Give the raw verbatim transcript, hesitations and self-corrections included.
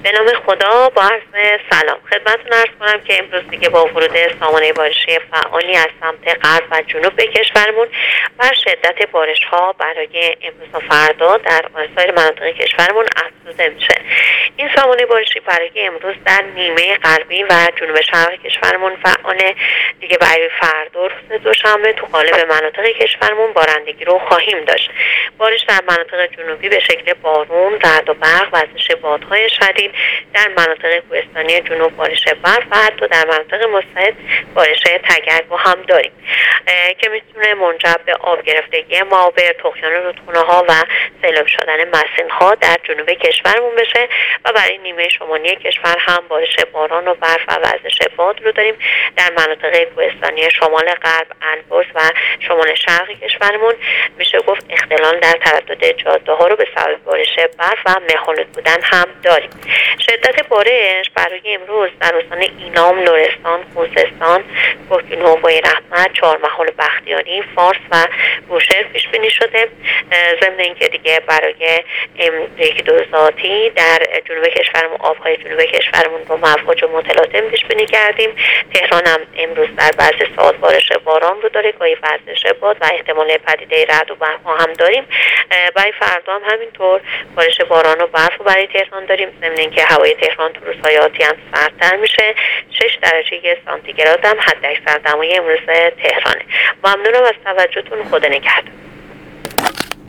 به نام خدا، با عرض سلام خدمتتون عرض کنم که امروز دیگه با ورود سامانه بارشی فعالی از سمت غرب و جنوب کشورمون و شدت بارش ها برای امروز و فردا در سایر مناطق کشورمون افزوده میشه. این سامانه بارشی برای امروز در نیمه غربی و جنوب شرق کشورمون فعاله دیگه. برای فردا روز دوشنبه تو قالب مناطق کشورمون بارندگی رو خواهیم داشت. بارش در مناطق جنوبی به شکل بارون، رعد و برق، وزش بادهای شدید، در مناطق کوهستانی جنوب بارش برف و حتی در مناطق مستعد بارش تگرگ هم داریم که میتونه منجر به آب گرفتگی معابر، طغیان رودخونه ها و سیلاب شدن مسیل ها در جنوب کشورمون بشه و برای نیمه شمالی کشور هم بارش باران و برف و وزش باد رو داریم. در مناطق کوهستانی شمال غرب، البرز و شمال شرق کشورمون میشه گفت اختلال در تردد جاده ها رو به سبب بارش برف و مه‌آلود بودن هم داریم. شدت بارش برای امروز در استان ایلام، لرستان، خوزستان، کوهگیلو، نوبای رحمت، چهارمحال، بختیاری، فارس و بوشهر پیش بینی شده. ضمن اینکه دیگه برای یک دو ذاتی در جنوب کشورمون آبهای جنوب کشورمون رو مواج و متلاطم پیش بینی کردیم. تهران هم امروز در بعضی ساعات بارش باران رو داره، گاهی وزش باد و احتمال پدیده رعد و برق هم داریم. برای فردا هم همینطور بارش باران و برف رو برای تهران داریم. ضمن اینکه هوای تهران تو روزهای آتی هم سردتر میشه. شش درجه سانتیگراد هم حد اکثر دمای امروز تهرانه. ممنونم از توجهتون. خدا نگهدار.